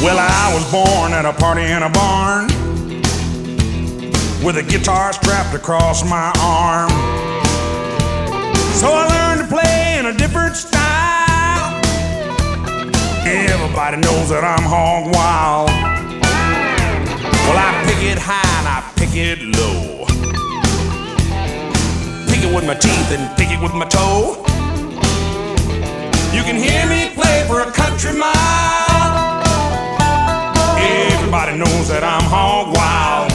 Well, I was born at a party in a barn with a guitar strapped across my arm. So I learned to play in a different style. Everybody knows that I'm hog wild. Well, I pick it high and I pick it low. Pick it with my teeth and pick it with my toe. You can hear me play for a country mile. Everybody knows that I'm hog wild.